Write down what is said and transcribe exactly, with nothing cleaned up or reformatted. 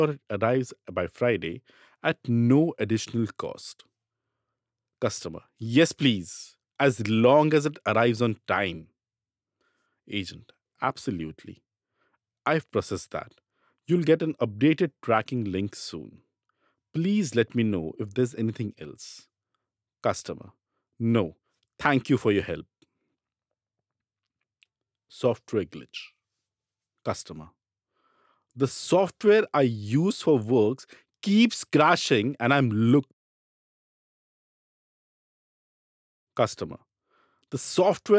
arrives by Friday at no additional cost. Customer, yes, please, as long as it arrives on time. Agent, absolutely. I've processed that. You'll get an updated tracking link soon. Please let me know if there's anything else. Customer, no, thank you for your help. Software glitch. Customer, the software I use for works keeps crashing and I'm look. Customer, the software